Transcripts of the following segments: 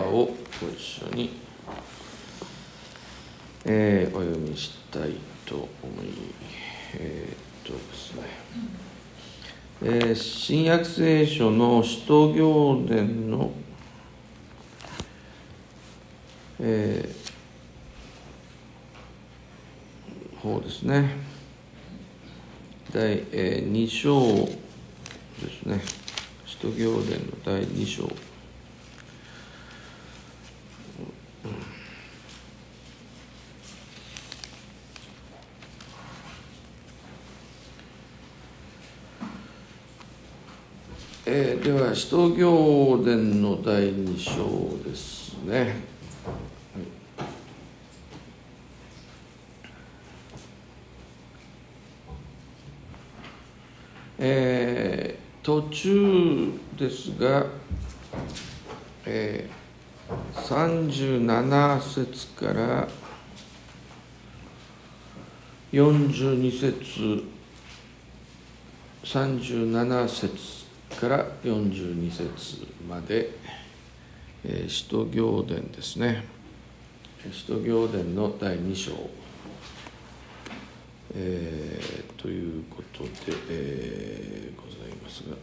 をご一緒に、お読みしたいと思いですね、新約聖書の使徒行伝の、方ですね、第2章ですね。使徒行伝の第2章、では使徒行伝の第2章ですね。途中ですが、37節から42節、37節から42節まで、使徒行伝ですね。使徒行伝の第2章、ということで、ございますが、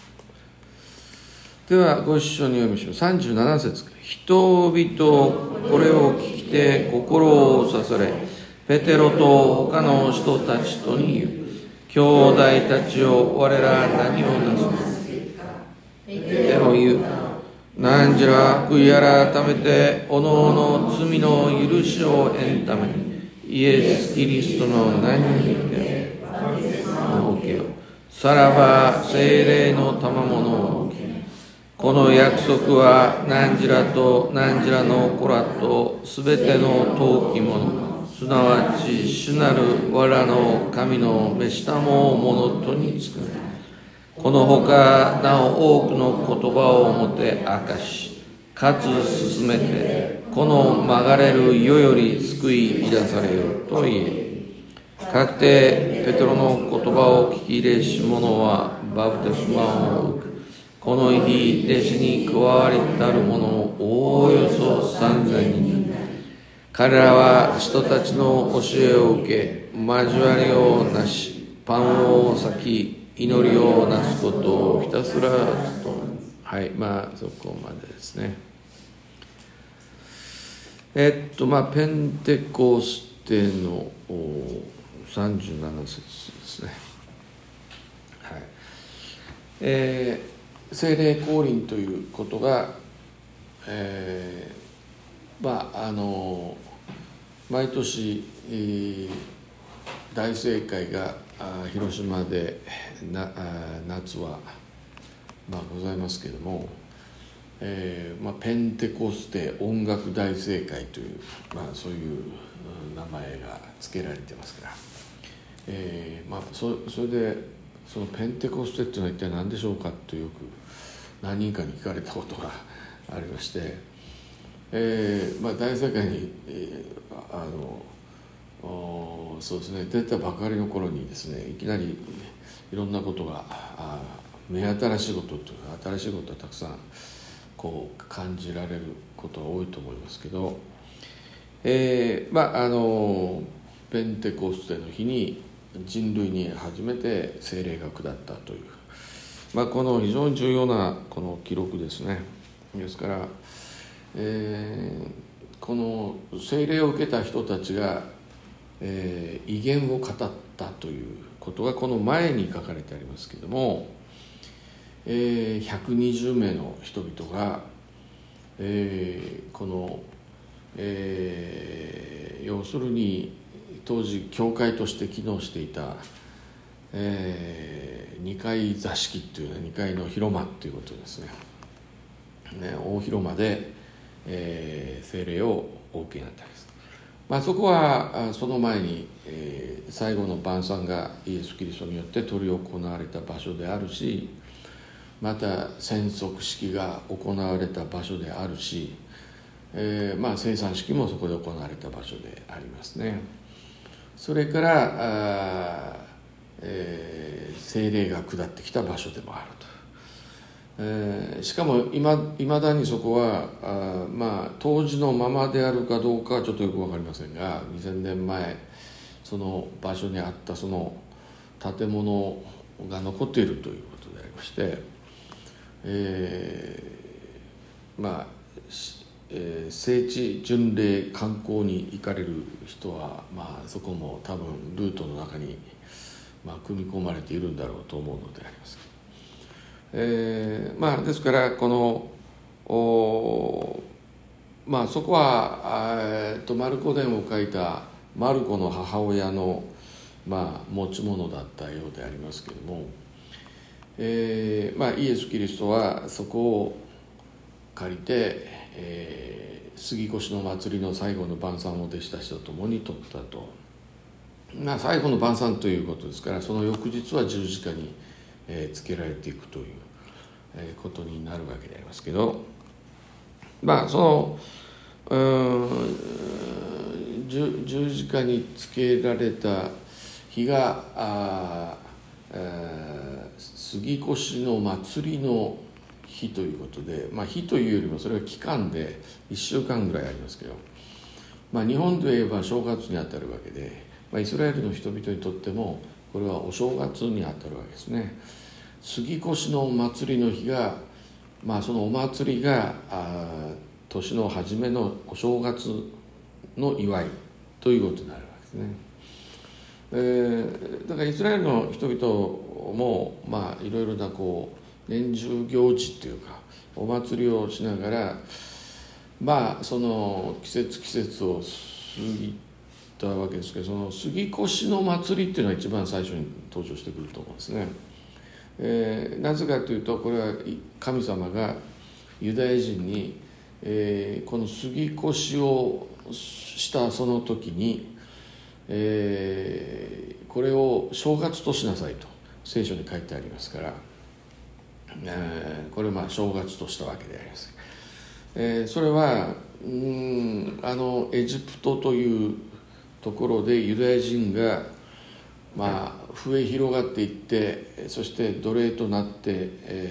ではご一緒に読みします。37節、人々これを聞きて心を刺され、ペテロと他の人たちとに言う。兄弟たちを我ら何をなすの。ペテロ言う。なんじゃ悔い改めておのおの罪の許しを得んためにイエス・キリストの名によって受けよ。さらば聖霊の賜物を受け。この約束は何時らと何時らの子らとすべての遠き者、すなわち主なる我らの神の召したものとにつく。このほかなお多くの言葉をもて明かし、かつ進めてこの曲がれる世より救い出されよと言え。かくてペテロの言葉を聞き入れし者はバプテスマを受け、この日弟子に加わりたる者のおおよそ3000人。彼らは人たちの教えを受け、交わりをなし、パンを裂き、祈りをなすことをひたすらと。はい、そこまでですね。ペンテコステの37節ですね。はい。聖霊降臨ということが、毎年、大聖会が広島で夏は、ございますけれども、ペンテコステ音楽大聖会という、そういう名前が付けられてますから、それでそのペンテコステっていうのは一体何でしょうかとよく何人かに聞かれたことがありまして、大聖会に、そうですね、出たばかりの頃にですね、いきなりいろんなことが目新しいことというか、新しいことはたくさんこう感じられることが多いと思いますけど、ペンテコステの日に人類に初めて聖霊が下ったという、この非常に重要なこの記録ですね。ですから、この聖霊を受けた人たちが、異言を語ったということがこの前に書かれてありますけれども、120名の人々が、この、要するに当時教会として機能していた、2階座敷という2階の広間ということですね。大広間で、聖霊をお受けになったわけです。そこはその前に、最後の晩餐がイエス・キリストによって執り行われた場所であるし、また宣測式が行われた場所であるし、生産式もそこで行われた場所でありますね。それから聖霊が下ってきた場所でもあるしかもいまだにそこは当時のままであるかどうかはちょっとよく分かりませんが、2000年前その場所にあったその建物が残っているということでありまして、聖地巡礼観光に行かれる人は、そこも多分ルートの中に、組み込まれているんだろうと思うのであります。ですからこのそこはマルコ伝を書いたマルコの母親の、持ち物だったようでありますけれども、イエス・キリストはそこを借りて、杉越の祭りの最後の晩餐を弟子たちと共に取ったと。最後の晩餐ということですから、その翌日は十字架につけられていくということになるわけでありますけど、その十字架につけられた日が杉越の祭りの日ということで、日というよりもそれは期間で1週間ぐらいありますけど、日本で言えば正月にあたるわけで、イスラエルの人々にとってもこれはお正月にあたるわけですね。杉越の祭りの日が、そのお祭りが年の初めのお正月の祝いということになるわけですね。だからイスラエルの人々もいろいろな年中行事っていうかお祭りをしながらその季節を過ぎたわけですけど、その杉越の祭りっていうのが一番最初に登場してくると思うんですね。なぜかというと、これは神様がユダヤ人に、この杉越をしたその時に、これを正月としなさいと聖書に書いてありますから、これを正月としたわけであります。それはエジプトというところでユダヤ人が増え広がっていって、そして奴隷となって、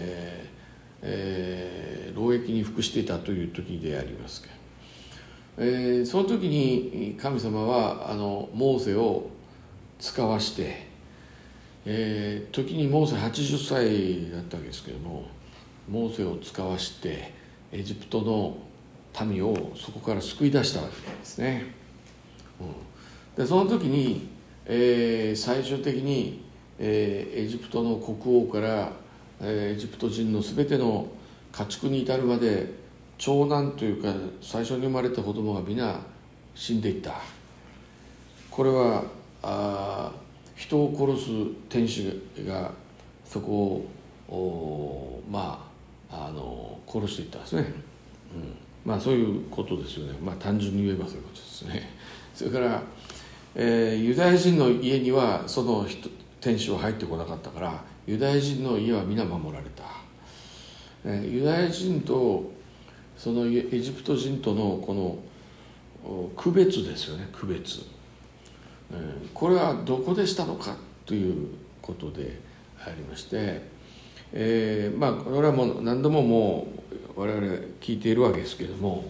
労役に服していたという時でありますけど、その時に神様はモーセを使わして、時にモーセ80歳だったわけですけども、モーセを使わしてエジプトの民をそこから救い出したわけですね。でその時に、最終的に、エジプトの国王から、エジプト人のすべての家畜に至るまで長男というか最初に生まれた子供が皆死んでいった。これは人を殺す天使がそこを殺していったんですね。そういうことですよね。単純に言えばそういうことですね。それからユダヤ人の家にはその天使は入ってこなかったから、ユダヤ人の家は皆守られた。ユダヤ人とそのエジプト人とのこの区別ですよね。区別、これはどこでしたのかということでありまして、これはもう何度ももう我々聞いているわけですけれども、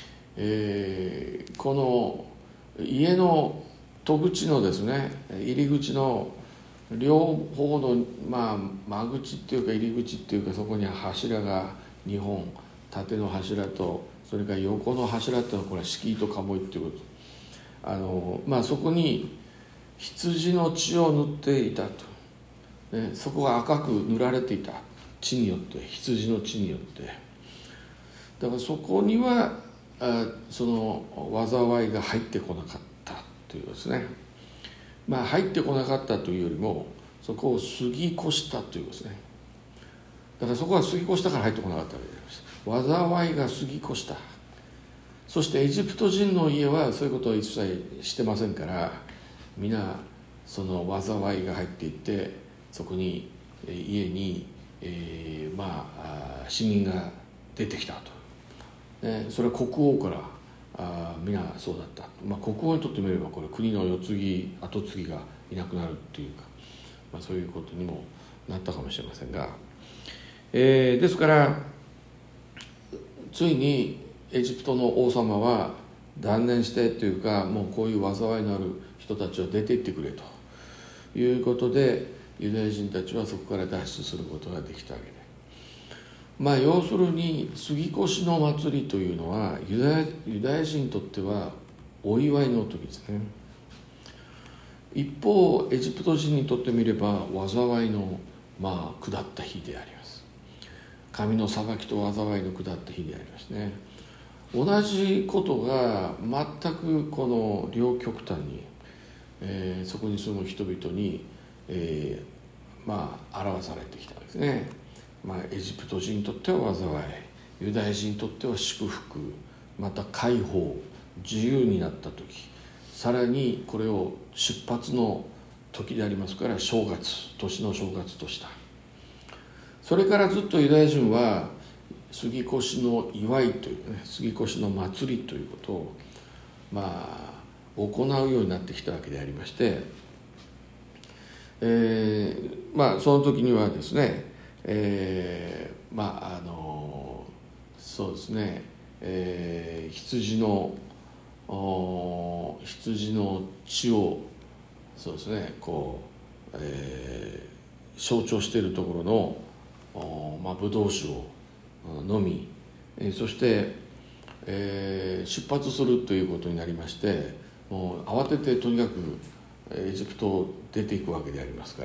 この家の戸口のですね、入り口の両方の、間口っていうか入り口っていうか、そこに柱が2本、縦の柱とそれから横の柱っていうのはこれは敷居と鴨居っていうこと、そこに羊の血を塗っていたと、そこが赤く塗られていた、血によって、羊の血によって。だからそこにはその災いが入ってこなかったというですね。入ってこなかったというよりもそこを過ぎ越したということですね。だからそこは過ぎ越したから入ってこなかったわけであります。災いが過ぎ越した。そしてエジプト人の家はそういうことを一切してませんから、皆その災いが入っていって、そこに家に、死人が出てきたと。それは国王から皆そうだった。国王にとってみればこれ国の後継ぎがいなくなるっていうか、そういうことにもなったかもしれませんが、 ですからついにエジプトの王様は断念してというか、もうこういう災いのある人たちは出て行ってくれということで、ユダヤ人たちはそこから脱出することができたわけで、要するに杉越の祭りというのはユダヤ人にとってはお祝いの時ですね。一方エジプト人にとってみれば災いの下った日であります。神の裁きと災いの下った日でありますね。同じことが全くこの両極端に、そこに住む人々に、表されてきたわけですね。エジプト人にとっては災い、ユダヤ人にとっては祝福、また解放、自由になった時、さらにこれを出発の時でありますから、正月、年の正月とした。それからずっとユダヤ人は杉越の祝いというね、杉越の祭りということを行うようになってきたわけでありまして、その時にはですね、そうですね、羊の血をそうですね象徴しているところのブドウ酒を飲み、そして、出発するということになりまして、もう慌ててとにかくエジプトを出ていくわけでありますから、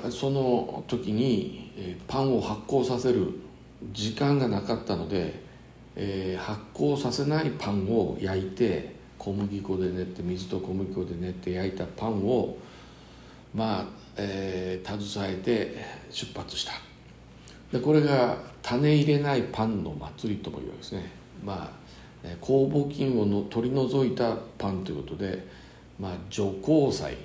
その時にパンを発酵させる時間がなかったので、発酵させないパンを焼いて、小麦粉で練って、水と小麦粉で練って焼いたパンを携えて出発した。でこれが種入れないパンの祭りとも言うわけですね。酵母菌を取り除いたパンということで、除酵祭、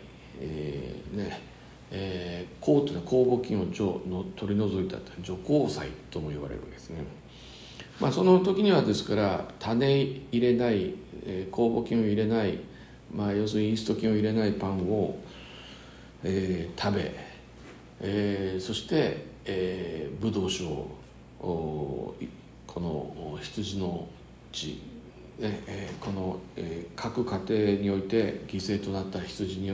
酵というのは酵母菌を取り除いた除酵祭とも言われるわけですね。その時にはですから種入れない、酵母菌を入れない、要するにイースト菌を入れないパンを、食べ、そして、ブドウ酒をこの羊の血、この、各家庭において犠牲となった羊によって、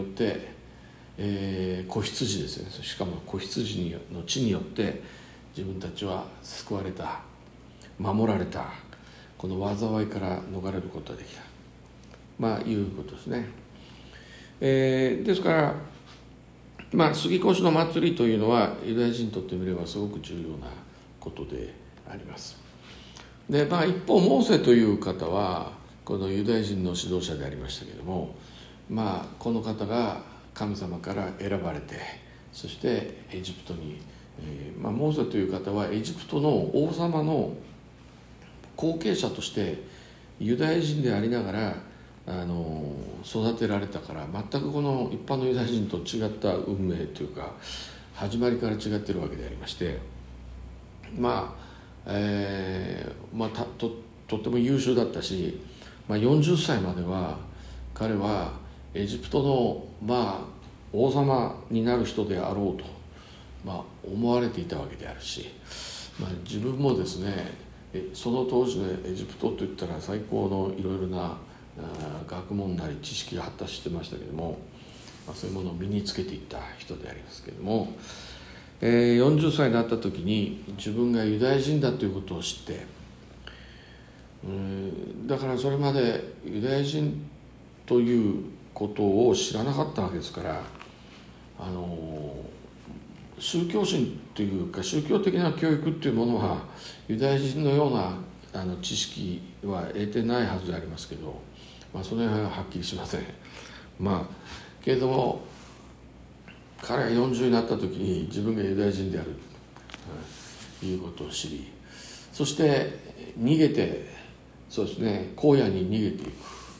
子羊ですね、しかも子羊の血によって自分たちは救われた、守られた、この災いから逃れることができた、いうことですね。ですから杉越の祭りというのはユダヤ人にとってみればすごく重要なことであります。で、一方モーセという方はこのユダヤ人の指導者でありましたけれども、この方が神様から選ばれて、そしてエジプトに、モーセという方はエジプトの王様の後継者としてユダヤ人でありながら育てられたから、全くこの一般のユダヤ人と違った運命というか始まりから違っているわけでありまして、とっても優秀だったし、40歳までは彼はエジプトの王様になる人であろうと、思われていたわけであるし、自分もですねその当時のエジプトといったら最高のいろいろな学問なり知識が発達してましたけども、そういうものを身につけていった人でありますけれども、40歳になった時に自分がユダヤ人だということを知って、だからそれまでユダヤ人ということを知らなかったわけですから、宗教心というか宗教的な教育というものはユダヤ人のような知識は得てないはずでありますけど、その辺ははっきりしません。けれども彼が40になった時に自分がユダヤ人であるということを知り、そして逃げて、そうですね、荒野に逃げてい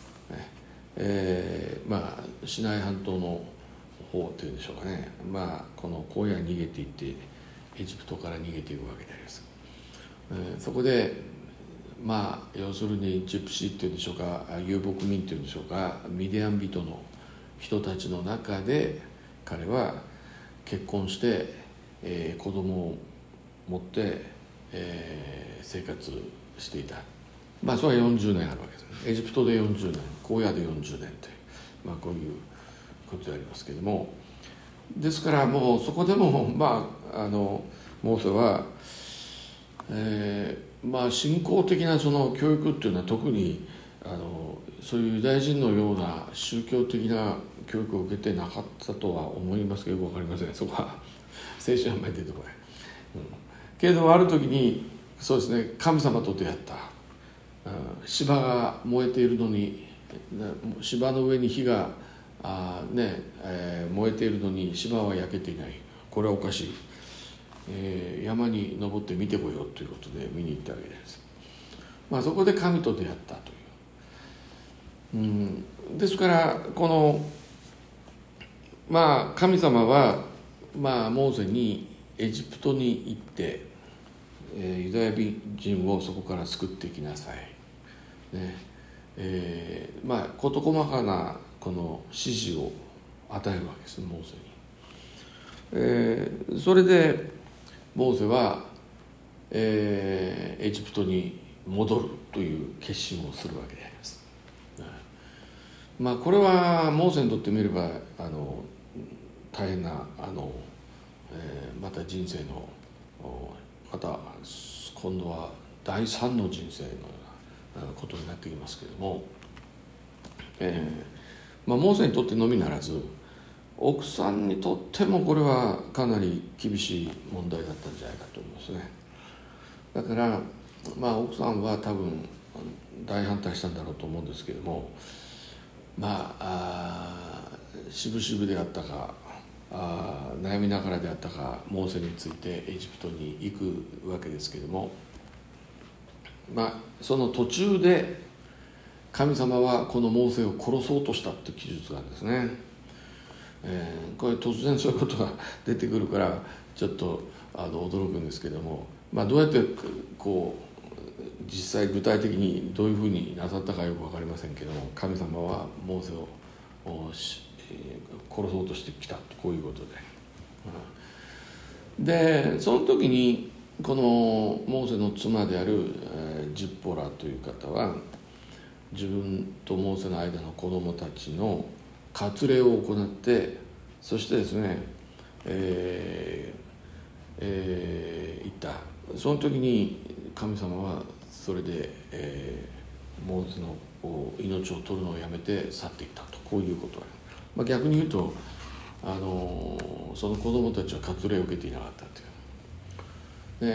く、シナイ半島の方というんでしょうかね、この荒野に逃げていってエジプトから逃げていくわけであります。そこで要するにジプシーっていうんでしょうか、遊牧民っていうんでしょうか、ミディアン人の人たちの中で彼は結婚して、 子供を持って、生活していた。それは40年あるわけですね。エジプトで40年、荒野で40年という、こういうことでありますけれども、ですからもうそこでもモーセは、信仰的なその教育っていうのは特にそういうユダヤ人のような宗教的な教育を受けてなかったとは思いますけど、よく分かりません。そこは聖書にあんまり出てこない、けれどもある時にそうですね、神様と出会った。芝が燃えているのに、芝の上に火が燃えているのに芝は焼けていない。これはおかしい。山に登って見てこようということで見に行ったわけです。そこで神と出会ったという、ですからこの神様はモーセにエジプトに行って、ユダヤ人をそこから救ってきなさい、事細かなこの指示を与えるわけです、モーセに。それでモーセは、エジプトに戻るという決心をするわけであります。これはモーセにとってみれば大変なまた人生のまた今度は第三の人生のようなことになってきますけれども、モーセにとってのみならず奥さんにとってもこれはかなり厳しい問題だったんじゃないかと思いますね。だから奥さんは多分大反対したんだろうと思うんですけれども、しぶしぶであったか悩みながらであったかモーセについてエジプトに行くわけですけれども、その途中で神様はこのモーセを殺そうとしたという記述があるんですね。これ突然そういうことが出てくるからちょっと驚くんですけども、どうやって実際具体的にどういうふうになさったかよく分かりませんけども、神様はモーセを殺そうとしてきたと、こういうことで、その時にこのモーセの妻であるジッポラという方は自分とモーセの間の子供たちの割礼を行って、そしてですね、言った。その時に神様はそれで、モーセの命を取るのをやめて去っていったと、こういうことが、逆に言うとその子供たちは割礼を受けていなかったという、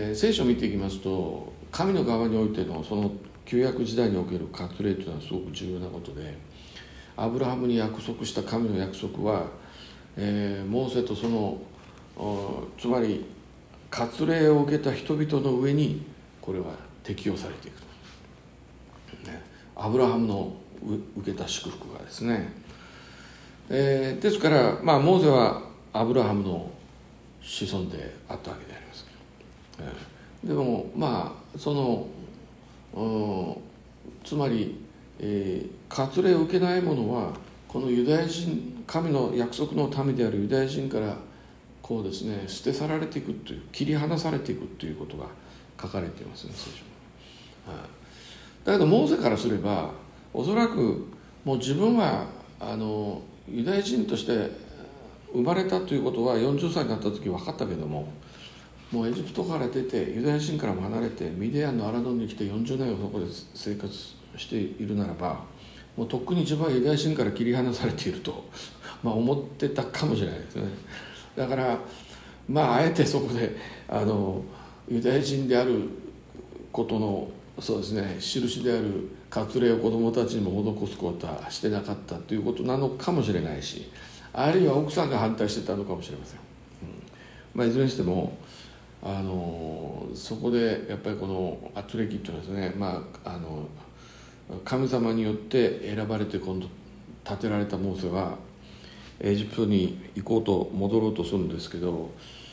聖書を見ていきますと、神の側においてのその旧約時代における割礼というのはすごく重要なことで、アブラハムに約束した神の約束は、モーセとそのつまり割礼を受けた人々の上にこれは適用されていくと、アブラハムの受けた祝福がですね、ですから、モーセはアブラハムの子孫であったわけでありますけど、でもそのつまり、割礼を受けない者はこのユダヤ人、神の約束の民であるユダヤ人からこうですね、捨て去られていくという、切り離されていくということが書かれていますね、聖書に。だけどモーセからすればおそらくもう自分はユダヤ人として生まれたということは40歳になった時分かったけども、もうエジプトから出てユダヤ人からも離れてミディアンのアラドンに来て40年をそこで生活しているならば、もうとっくに自分はユダヤ人から切り離されていると思ってたかもしれないですね。だからあえてそこでユダヤ人であることのそうですね、印である割礼を子どもたちにも施すことはしてなかったということなのかもしれないし、あるいは奥さんが反対してたのかもしれません。いずれにしてもそこでやっぱりこのアトレキっていうのはですね、神様によって選ばれて今度立てられたモーセはエジプトに行こうと戻ろうとするんですけど、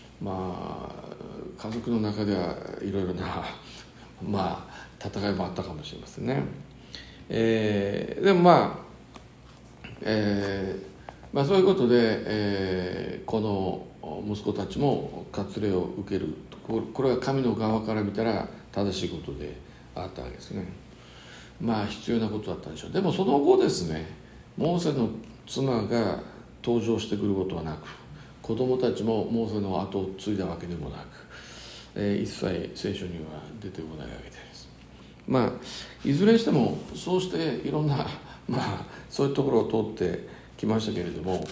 家族の中ではいろいろな戦いもあったかもしれませんね。でもそういうことで、この息子たちも割礼を受ける。これは神の側から見たら正しいことであったわけですね。必要なことだったんでしょう。でもその後ですね、モーセの妻が登場してくることはなく、子供たちもモーセの後を継いだわけでもなく、一切聖書には出てこないわけです。いずれにしてもそうしていろんなそういうところを通ってきましたけれども、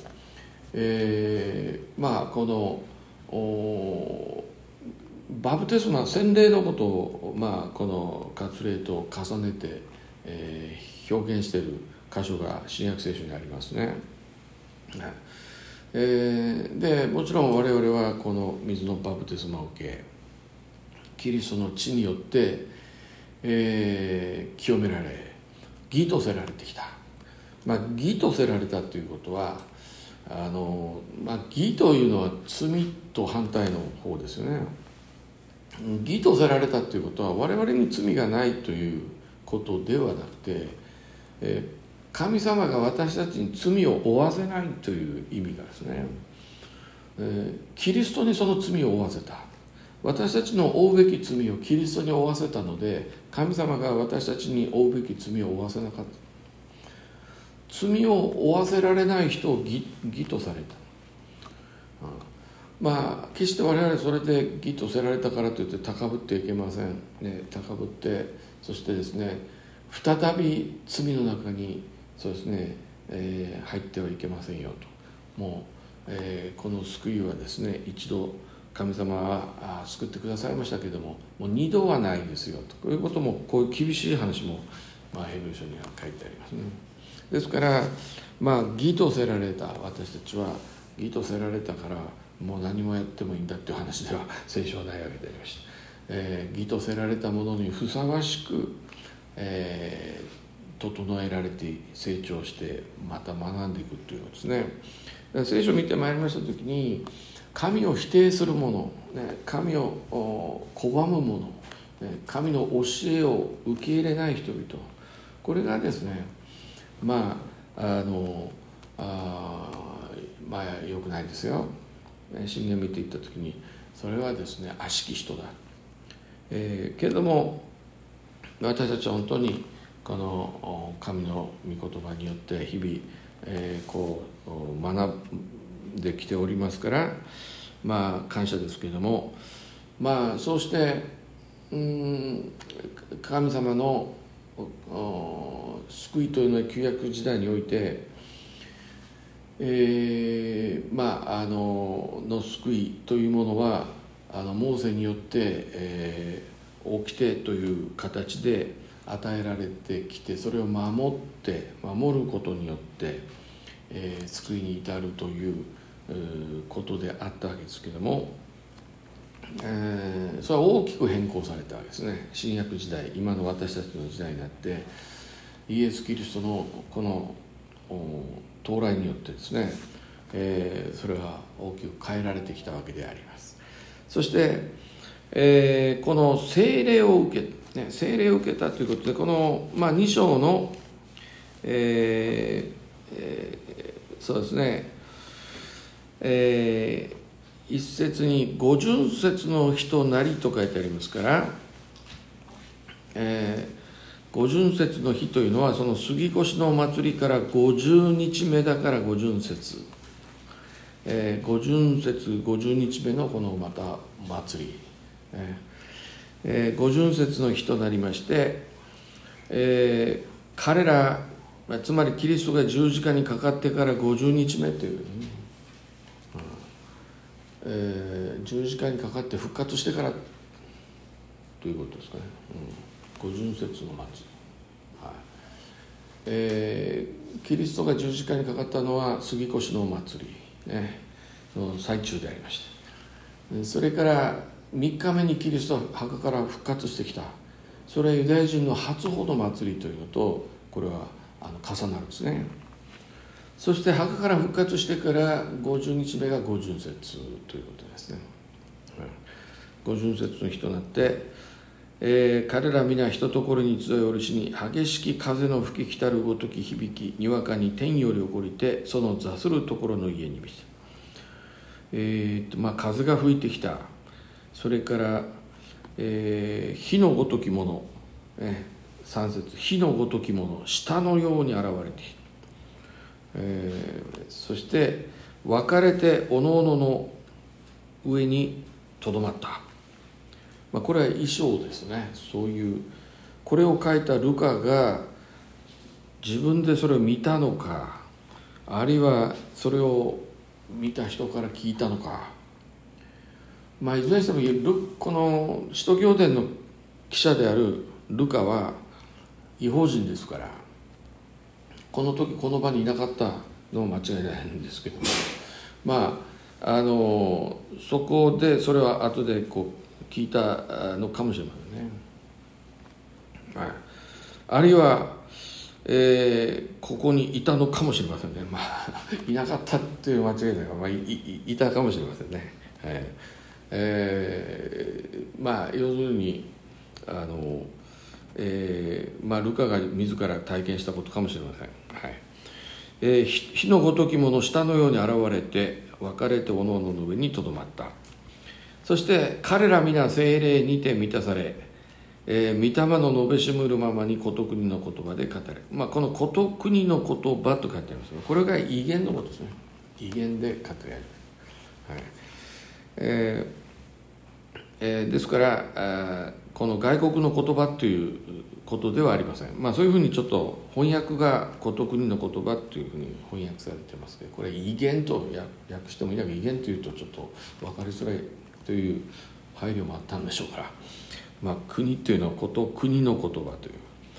このバプテスマ、洗礼のことを、この割礼と重ねて、表現している箇所が新約聖書にありますね。でもちろん我々はこの水のバプテスマを受け、キリストの血によって、清められ、義とせられてきた。義とせられたということは義というのは罪と反対の方ですよね。義とせられたということは我々に罪がないということではなくて、神様が私たちに罪を負わせないという意味がですね、キリストにその罪を負わせた。私たちの負うべき罪をキリストに負わせたので、神様が私たちに負うべき罪を負わせなかった。罪を負わせられない人を義とされた。決して我々それで義とせられたからといって高ぶってはいけません、高ぶって、そしてですね、再び罪の中にそうですね、入ってはいけませんよと。もう、この救いはですね、一度神様は救ってくださいましたけれども、もう二度はないですよと。こういうことも、こういう厳しい話も、ヘブル書には書いてありますね。ですから義とせられた私たちは、義とせられたからもう何もやってもいいんだっていう話では聖書はないわけでありました。義とせられたものにふさわしく、整えられて成長してまた学んでいくということですね。聖書を見てまいりましたときに、神を否定する者、神を拒む者、神の教えを受け入れない人々、これがですね、良くないですよ。信玄見ていったときに、それはですね、悪しき人だ。けれども私たちは本当にこの神の御言葉によって日々、こう学んできておりますから、感謝ですけれども、そうして神様の救いというのは旧約時代において、の救いというものはモーセによって、起きてという形で与えられてきて、それを守ることによって、救いに至るということであったわけですけれども、それは大きく変更されたわけですね。新約時代、今の私たちの時代になってイエス・キリストのこの到来によってですね、それは大きく変えられてきたわけであります。そして、この聖霊を受けたということで、この、2章の、そうですね、一節に五巡節の人なりと書いてありますから、五巡節の日というのはその杉越のお祭りから50日目だから五巡節、五巡節50日目のこのまた祭り、五巡節の日となりまして、彼らつまりキリストが十字架にかかってから50日目という、十字架にかかって復活してからということですかね。五巡節の末、キリストが十字架にかかったのは杉越のお祭り、の最中でありました。それから3日目にキリストは墓から復活してきた。それはユダヤ人の初穂の祭りというのとこれは重なるんですね。そして墓から復活してから50日目が五巡節ということですね。五巡節の日となって、彼ら皆一ところに集いおるしに、激しき風の吹き来たるごとき響き、にわかに天より起こりて、その座するところの家に満ちた。 風が吹いてきた、それから、火のごときもの、3節、火のごときもの、舌のように現れてきた、そして分かれておのおのの上にとどまった、これは衣装ですね。そういうこれを書いたルカが自分でそれを見たのか、あるいはそれを見た人から聞いたのか、いずれにしてもこの使徒行伝の記者であるルカは異邦人ですから、この時この場にいなかったのも間違いないんですけども、そこでそれは後で聞いたのかもしれませんね。あるいは、ここにいたのかもしれませんね。いなかったっていう間違いだから、いたかもしれませんね。要するにルカが自ら体験したことかもしれません。火のごときもの舌のように現れて分かれておのおのの上にとどまった。そして彼ら皆聖霊にて満たされ、御霊の述べしむるままに事国の言葉で語れ。この事国の言葉と書いてありますが、これが異言のことですね。異言で語れ。ですからこの外国の言葉ということではありません。そういうふうにちょっと翻訳が事国の言葉というふうに翻訳されてますけど、これ異言と訳してもいいけど、異言というとちょっと分かりづらいという配慮もあったんでしょうから、国というのは国の言葉と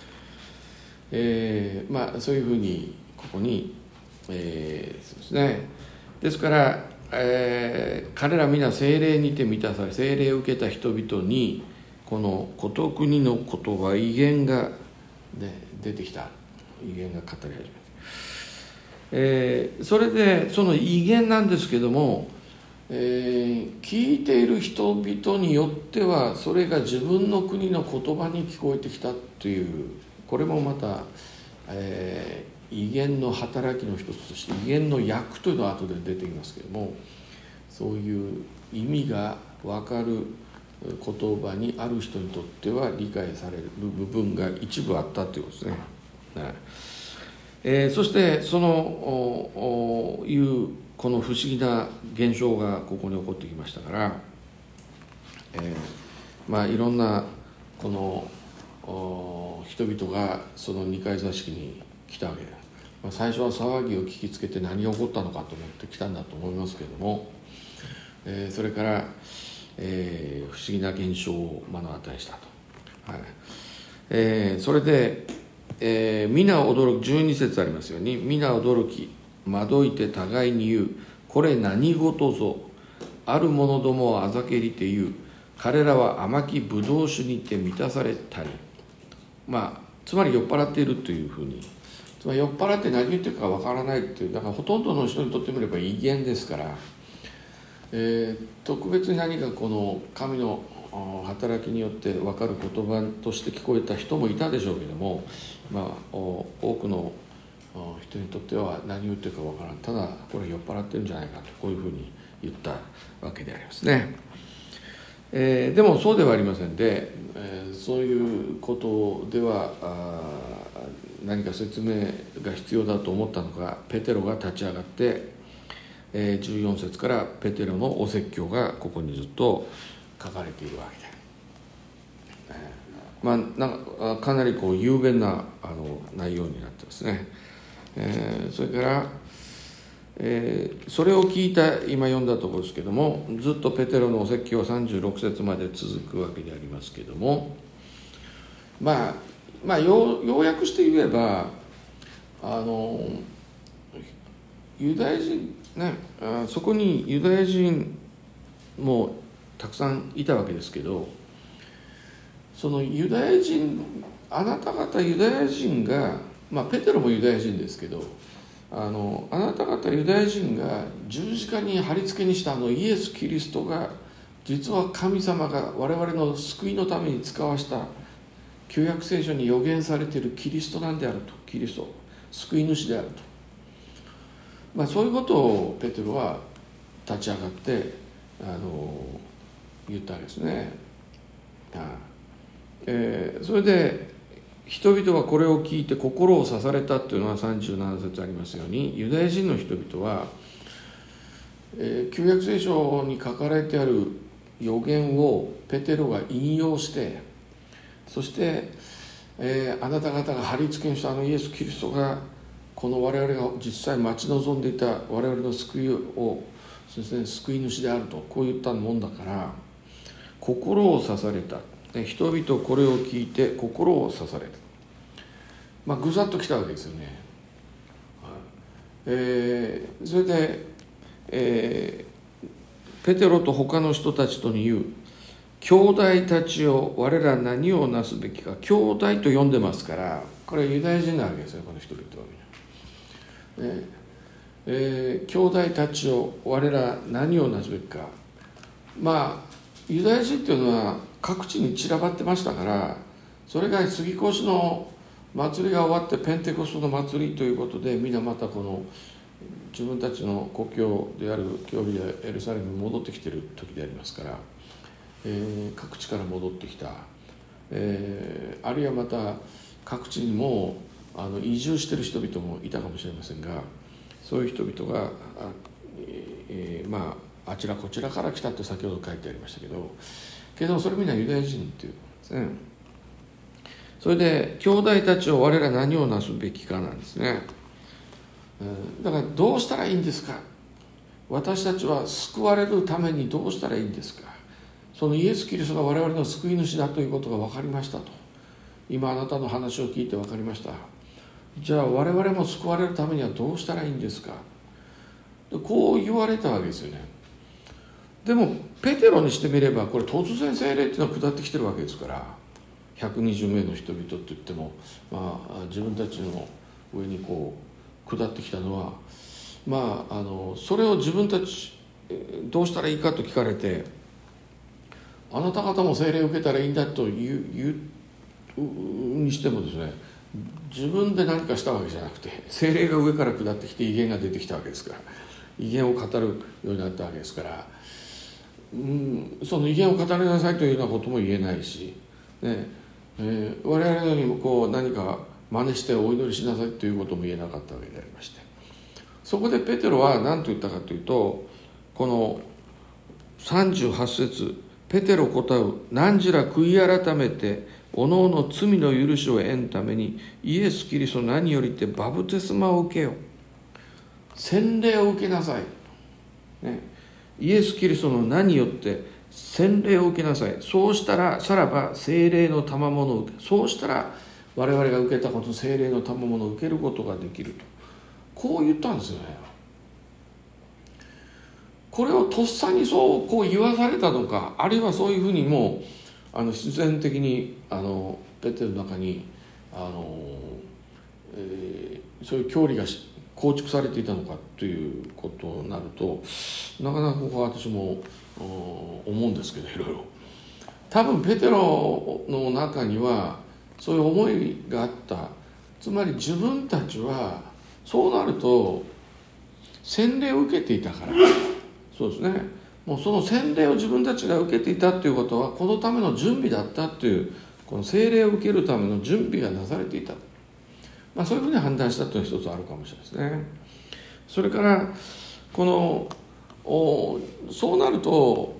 いう、そういうふうにここに、そうですね。ですから彼ら皆聖霊にて満たされ、聖霊を受けた人々にこの事国の言葉、異言が、出てきた。異言が語り始める。それでその異言なんですけども、聞いている人々によってはそれが自分の国の言葉に聞こえてきたという、これもまた、異言の働きの一つとして、異言の訳というのは後で出てきますけれども、そういう意味が分かる言葉にある人にとっては理解される部分が一部あったということですね。そしてそのこの不思議な現象がここに起こってきましたから、いろんなこの人々がその二階座敷に来たわけです。最初は騒ぎを聞きつけて何が起こったのかと思って来たんだと思いますけれども、それから、不思議な現象を目の当たりしたと。それで、皆驚き、12節ありますように、皆驚き惑いて互いに言う、これ何事ぞ、ある者どもをあざけりて言う、彼らは甘きブドウ酒にて満たされたり、つまり酔っ払っているというふうに、つまり酔っ払って何言ってるかわからないっていう、だからほとんどの人にとってみれば異言ですから、特別に何かこの神の働きによって分かる言葉として聞こえた人もいたでしょうけども、多くの人にとっては何言ってるか分からん、ただこれ酔っ払ってるんじゃないかと、こういうふうに言ったわけでありますね。でもそうではありませんで、そういうことでは何か説明が必要だと思ったのか、ペテロが立ち上がって14節からペテロのお説教がここにずっと書かれているわけで、かなり雄弁な内容になってますね。それから、それを聞いた今読んだところですけども、ずっとペテロのお説教は36節まで続くわけでありますけども、要約して言えばユダヤ人ね、そこにユダヤ人もたくさんいたわけですけど、そのユダヤ人、あなた方ユダヤ人が、ペテロもユダヤ人ですけど、あなた方ユダヤ人が十字架に貼り付けにしたイエス・キリストが実は神様が我々の救いのために使わした旧約聖書に予言されているキリストなんであると、キリスト救い主であると、そういうことをペテロは立ち上がって言ったわけですね。それで人々はこれを聞いて心を刺されたっていうのは37節ありますように、ユダヤ人の人々は、旧約聖書に書かれてある預言をペテロが引用して、そして、あなた方が貼り付けにしたイエス・キリストがこの我々が実際待ち望んでいた我々の救いを救い主であるとこう言ったもんだから、心を刺された。人々これを聞いて心を刺された。ぐさっときたわけですよね。それで、ペテロと他の人たちとに言う、兄弟たちを我ら何をなすべきか。兄弟と呼んでますから、これはユダヤ人なわけですよ、この人々は。兄弟たちを我ら何をなすべきか。ユダヤ人っていうのは各地に散らばってましたから、それが杉越の祭りが終わってペンテコストの祭りということで、みんなまたこの自分たちの故郷である教理でエルサレムに戻ってきている時でありますから、各地から戻ってきた、あるいはまた各地にも移住している人々もいたかもしれませんが、そういう人々があちらこちらから来たって先ほど書いてありましたけどそれみんなユダヤ人っていうんですね。それで兄弟たちを我ら何をなすべきかなんですね。だからどうしたらいいんですか。私たちは救われるためにどうしたらいいんですか。そのイエス・キリストが我々の救い主だということが分かりましたと。今あなたの話を聞いて分かりました。じゃあ我々も救われるためにはどうしたらいいんですか。こう言われたわけですよね。でもペテロにしてみれば、これ突然聖霊っていうのは下ってきてるわけですから、120名の人々って言っても、自分たちの上にこう下ってきたのは、それを自分たちどうしたらいいかと聞かれて、あなた方も聖霊を受けたらいいんだと言うにしてもですね、自分で何かしたわけじゃなくて、聖霊が上から下ってきて威厳が出てきたわけですから、威厳を語るようになったわけですから、その威厳を語りなさいというようなことも言えないし、ね我々のようにこう何か真似してお祈りしなさいということも言えなかったわけでありまして、そこでペテロは何と言ったかというと、この38節、ペテロ答う、何時ら悔い改めておのおの罪の許しを得んためにイエス・キリストの名によりてバプテスマを受けよ。洗礼を受けなさい、イエス・キリストの名によって洗礼を受けなさい。そうしたらさらば聖霊の賜物を受け、そうしたら我々が受けたこの聖霊の賜物を受けることができると、こう言ったんですよね。これをとっさにそうこう言わされたのか、あるいはそういうふうにもう必然的にペテロの中にそういう教理が構築されていたのかということになると、なかなかここは私も思うんですけど、いろいろ多分ペテロの中にはそういう思いがあった。つまり自分たちはそうなると洗礼を受けていたから、そうですね、もうその洗礼を自分たちが受けていたということはこのための準備だったという、この聖霊を受けるための準備がなされていた、そういうふうに判断したというのが一つあるかもしれないですね。それからこのそうなると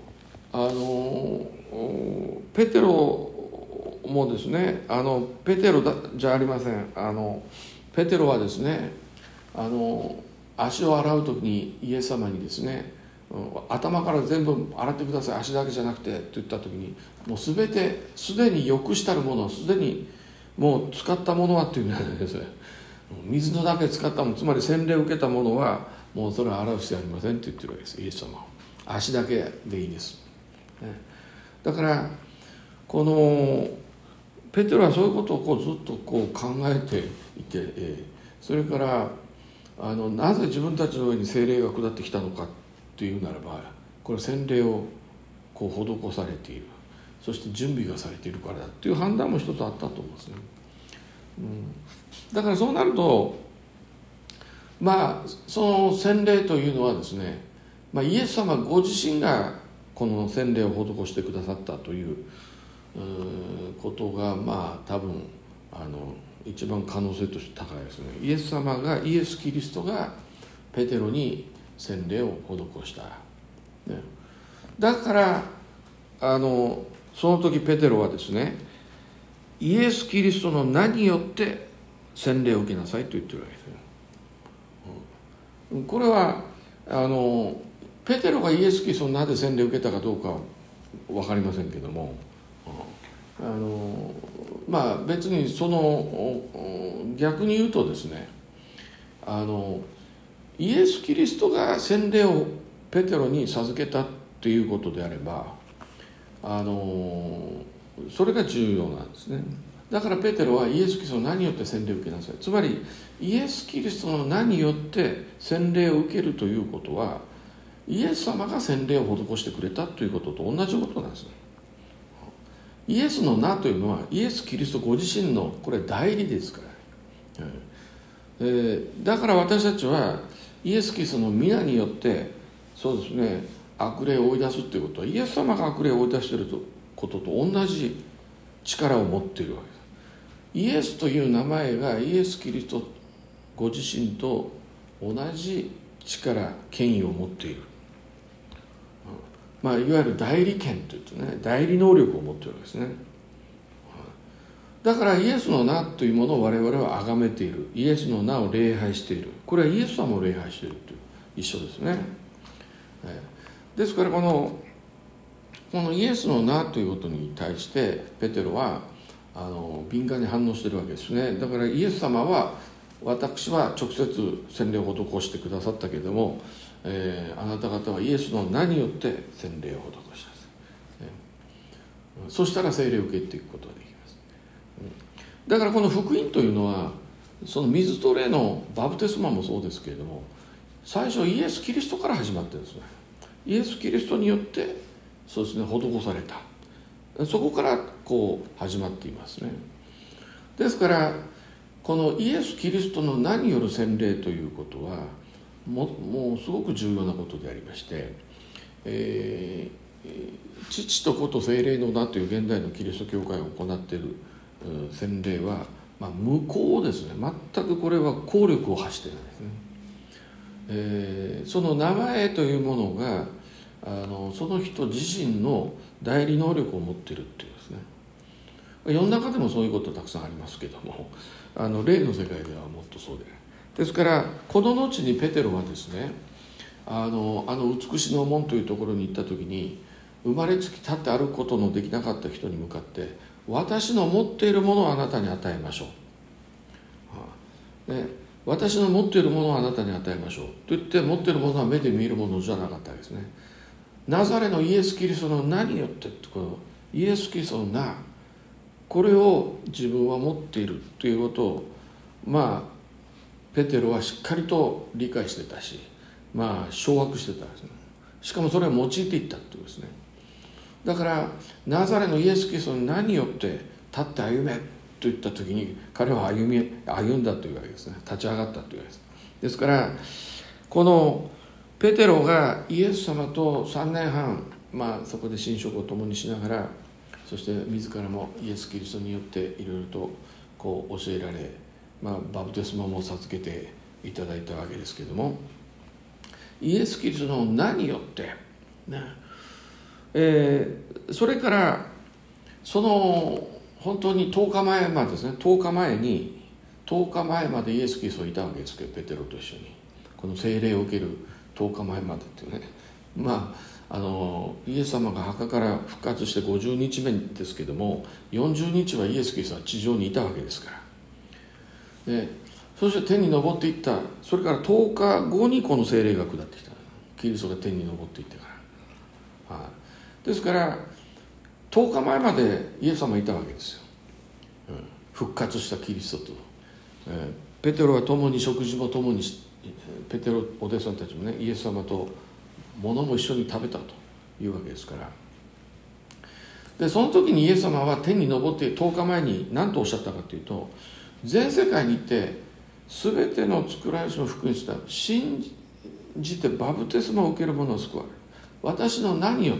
ペテロもですね、ペテロじゃありません、ペテロはですね、足を洗う時にイエス様にですね、頭から全部洗ってください、足だけじゃなくてと言った時に、もう全てすでに良くしたるもの、すでにもう使ったものはという意味なんですね。水のだけ使ったもの、つまり洗礼を受けたものはもうそれは洗う必要ありませんと言ってるわけです。イエス様は足だけでいいです、だからこのペテロはそういうことをずっと考えていて、それからなぜ自分たちの上に聖霊が下ってきたのかというならば、これ洗礼を施されている、そして準備がされているからだという判断も一つあったと思うんですね。だからそうなるとその洗礼というのはですね、 イエス様ご自身がこの洗礼を施してくださったということが多分一番可能性として高いですね。イエス・キリストがペテロに洗礼を施した、ね、だからその時ペテロはですね、イエス・キリストの名によって洗礼を受けなさいと言ってるわけですね。これはペテロがイエス・キリストの名で洗礼を受けたかどうかは分かりませんけども、別に逆に言うとですね、イエス・キリストが洗礼をペテロに授けたということであればそれが重要なんですね。だからペテロはイエス・キリストの名によって洗礼を受けなさい、つまりイエス・キリストの名によって洗礼を受けるということはイエス様が洗礼を施してくれたということと同じことなんですね。イエスの名というのはイエス・キリストご自身のこれ代理ですから、だから私たちはイエス・キリストの皆によってそうですね、悪霊を追い出すということはイエス様が悪霊を追い出していることと同じ力を持っているわけです。イエスという名前がイエス・キリストご自身と同じ力権威を持っている、いわゆる代理権といってね、代理能力を持っているわけですね。だからイエスの名というものを我々は崇めている、イエスの名を礼拝している、これはイエス様を礼拝しているという一緒ですね。ですからこのイエスの名ということに対してペテロは敏感に反応しているわけですね。だからイエス様は私は直接洗礼を施してくださったけれども、あなた方はイエスの名によって洗礼を施します、そしたら聖霊を受けていくことができます、だからこの福音というのはその水と霊のバプテスマもそうですけれども、最初イエス・キリストから始まってるんですね。イエス・キリストによってそうですね、施された、そこから始まっていますね。ですからこのイエス・キリストの名による洗礼ということはもうすごく重要なことでありまして、父と子と聖霊の名という現代のキリスト教会が行っている洗礼は、無効ですね。全くこれは効力を発していないですね。その名前というものがその人自身の代理能力を持っているっていうですね、世の中でもそういうことたくさんありますけども、霊の世界ではもっとそうで、ですからこの後にペテロはですね、美しの門というところに行った時に生まれつき立って歩くことのできなかった人に向かって、私の持っているものをあなたに与えましょう、私の持っているものをあなたに与えましょうと言って、持っているものは目で見るものじゃなかったわけですね。ナザレのイエス・キリストの名によってこのイエス・キリストの名、これを自分は持っているということをペテロはしっかりと理解してたし、掌握してたんですね。しかもそれを用いていったというですね。だからナザレのイエス・キリストの名によって立って歩めと言った時に彼は歩んだというわけですね。立ち上がったというわけです。ですからこのペテロがイエス様と3年半、そこで寝食を共にしながら、そして自らもイエス・キリストによっていろいろと教えられ、バプテスマも授けていただいたわけですけれども、イエス・キリストの名によって、それから本当に10日前までですね、10日前までイエス・キリストいたわけですけど、ペテロと一緒にこの聖霊を受ける10日前までっていうね、イエス様が墓から復活して50日目ですけども、40日はイエス・キリストは地上にいたわけですから、そして天に昇っていった。それから10日後にこの聖霊が下ってきた。キリストが天に昇っていってから、ですから10日前までイエス様いたわけですよ、復活したキリストと、ペテロは共に食事も共にペテロお弟子さんたちもね、イエス様と物も一緒に食べたというわけですから、でその時にイエス様は天に昇って10日前に何とおっしゃったかというと、全世界に行って全ての作られしの福音したじてバプテスマを受ける者を救われる。私の名によって、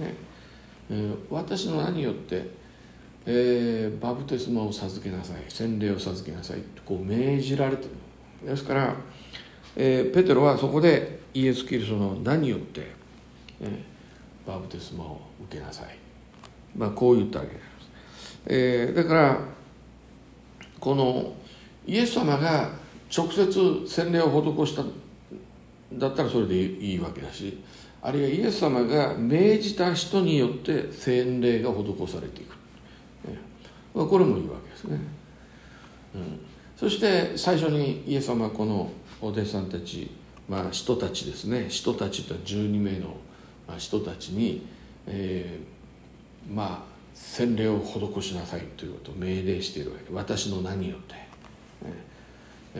私の名によって、バプテスマを授けなさい、洗礼を授けなさいとこう命じられている。ですから、ペテロはそこでイエス・キリストの名によって、バプテスマを受けなさい、こう言ったわけです。だからこのイエス様が直接洗礼を施しただったらそれでいいわけだし、あるいはイエス様が命じた人によって洗礼が施されていく、これもいいわけですね。そして最初にイエス様はこのお弟子さんたち、使徒たちですね、使徒たちとは12名の使徒たちに、洗礼を施しなさいということを命令しているわけ、私の名によって、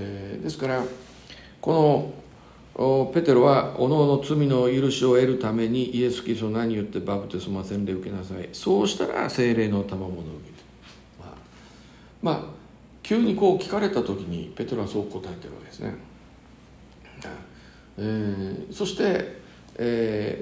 ですからこのペテロはおのおの罪の許しを得るためにイエス・キリストの名によってバプテスマ洗礼を受けなさい、そうしたら聖霊の賜物を受けて、急にこう聞かれた時にペテロはそう答えてるわけですね。そして、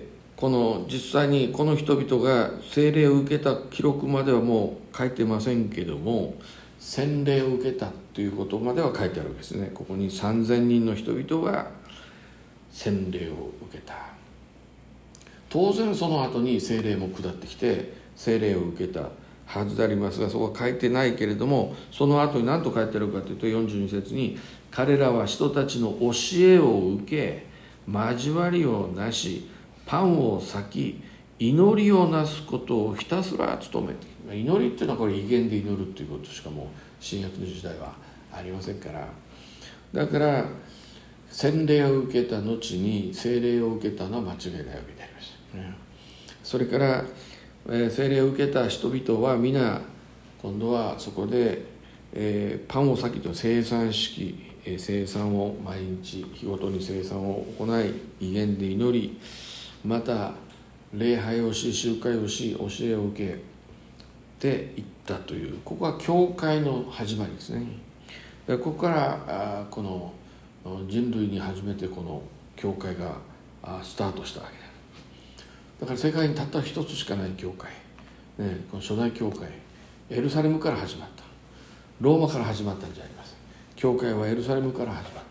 この実際にこの人々が聖霊を受けた記録まではもう書いてませんけども、洗礼を受けたということまでは書いてあるわけですね。ここに3000人の人々が洗礼を受けた。当然その後に聖霊も下ってきて聖霊を受けたはずでありますが、そこは書いてないけれども、その後に何と書いてあるかというと、42節に彼らは人たちの教えを受け、交わりをなし、パンを裂き、祈りをなすことをひたすら努めている。祈りっていうのはこれ威厳で祈るということしかもう新約の時代はありませんから、だから洗礼を受けた後に聖霊を受けたのは間違いないわけであります、それから聖霊を受けた人々は皆今度はそこで、パンを裂きと生産式、生産を毎日日ごとに生産を行い、威厳で祈り、また礼拝をし集会をし教えを受けていったという、ここは教会の始まりですね。ここからこの人類に初めてこの教会がスタートしたわけだ。だから世界にたった一つしかない教会、この初代教会、エルサレムから始まった、ローマから始まったんじゃありません。教会はエルサレムから始まった、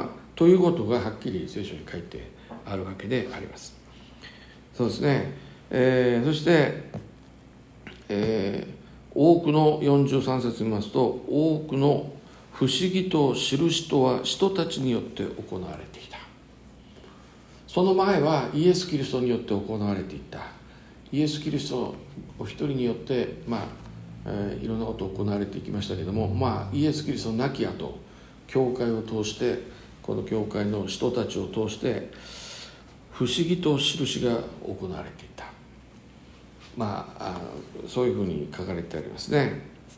ということがはっきり聖書に書いてあるわけであります。そうですね、そして、多くの43節を見ますと、多くの不思議と印とは人たちによって行われていた。その前はイエス・キリストによって行われていた。イエス・キリストお一人によって、いろんなことが行われていきましたけれども、イエス・キリストの亡き後、教会を通して、この教会の人たちを通して不思議と印が行われていた、そういうふうに書かれてありますね。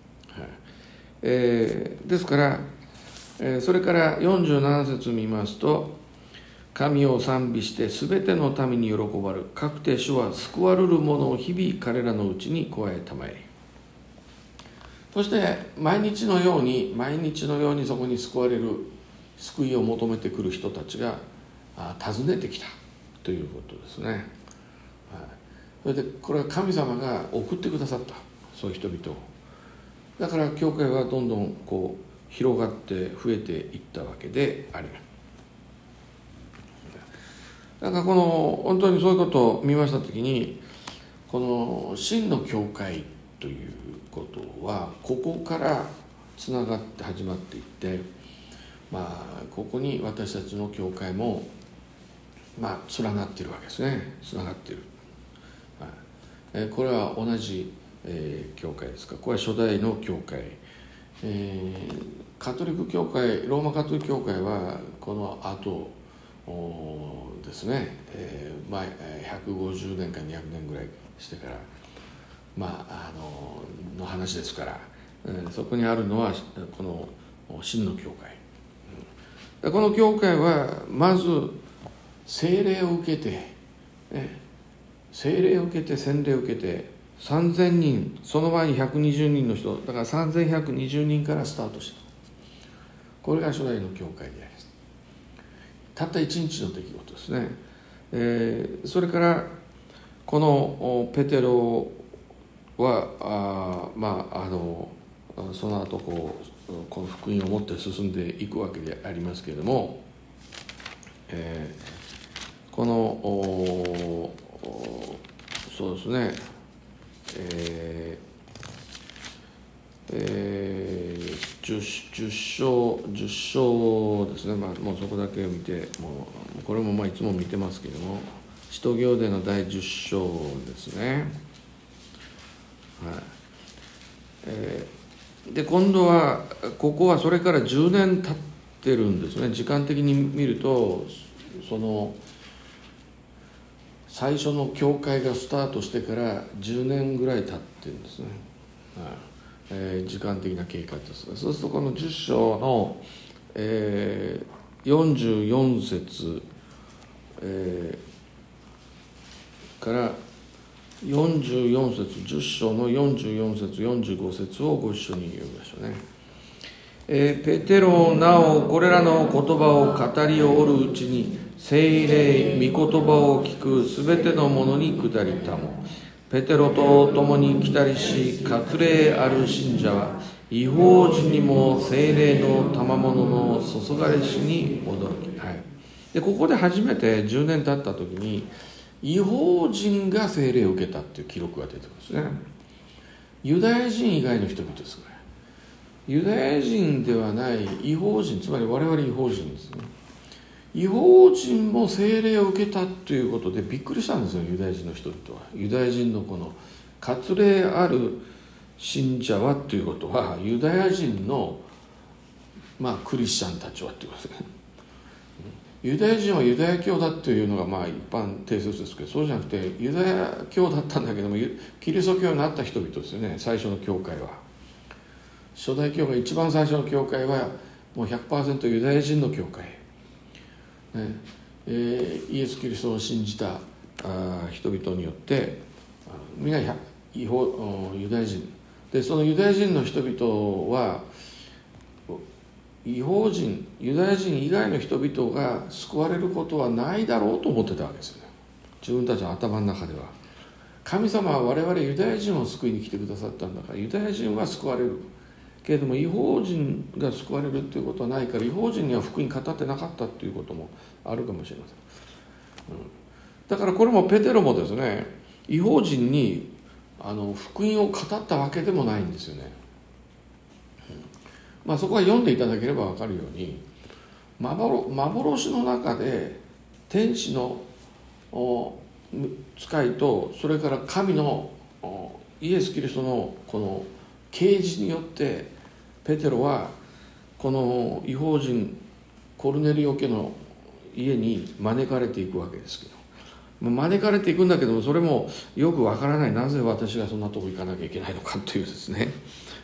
ですから、それから47節見ますと、神を賛美してすべての民に喜ばる。かくて主は救われる者を日々彼らのうちに加えたまえり。そして毎日のようにそこに救われる、救いを求めてくる人たちが訪ねてきたということですね。それでこれは神様が送ってくださった、そういう人々を。だから教会はどんどんこう広がって増えていったわけであります。だからこの本当にそういうことを見ましたときに、この真の教会ということはここからつながって始まっていって、ここに私たちの教会も連なっているわけですね。つながっている、これは同じ、教会ですか。これは初代の教会、カトリック教会、ローマカトリック教会はこの後ですね、150年か200年ぐらいしてからの話ですから、そこにあるのはこの真の教会、この教会はまず聖霊を受けて、洗礼を受けて3000人、その前に120人の人だから3120人からスタートした。これが初代の教会であります。 たった一日の出来事ですね。それからこのペテロはその後この福音を持って進んでいくわけでありますけれども、このそうですね、10章ですね、もうそこだけを見て、もうこれもいつも見てますけれども、使徒行伝の第10章ですね。はい。で今度はここはそれから10年経ってるんですね。時間的に見るとその最初の教会がスタートしてから10年ぐらい経ってるんですね。時間的な経過です。そうするとこの10章の、44節、から44節、10章の44節45節をご一緒に読みましょうね。ペテロなおこれらの言葉を語りおるうちに、聖霊御言葉を聞くすべてのものに下りたも。ペテロと共に来たりし、割礼ある信者は異邦人にも聖霊の賜物の注がれしに驚き、でここで初めて10年経った時に異邦人が聖霊を受けたっていう記録が出てくるんですね。ユダヤ人以外の人々ですから、ユダヤ人ではない異邦人、つまり我々異邦人ですね。異邦人も聖霊を受けたということでびっくりしたんですよ、ユダヤ人の人々は。ユダヤ人のこの割礼ある信者はということは、ユダヤ人のクリスチャンたちはということですね。ユダヤ人はユダヤ教だというのが一般定説ですけど、そうじゃなくてユダヤ教だったんだけども、キリスト教になった人々ですよね。最初の教会は、初代教会、一番最初の教会はもう 100% ユダヤ人の教会、イエス・キリストを信じた人々によって皆ユダヤ人で、そのユダヤ人の人々は異邦人、ユダヤ人以外の人々が救われることはないだろうと思ってたわけですよね。自分たちの頭の中では、神様は我々ユダヤ人を救いに来てくださったんだから、ユダヤ人は救われるけれども異邦人が救われるということはないから、異邦人には福音語ってなかったということもあるかもしれません。だからこれもペテロもですね、異邦人に福音を語ったわけでもないんですよね。そこは読んでいただければ分かるように、幻の中で天使の使いと、それから神のイエス・キリストのこの啓示によってペテロはこの異邦人コルネリオ家の家に招かれていくわけですけど、招かれていくんだけども、それもよくわからない、なぜ私がそんなとこ行かなきゃいけないのかというですね、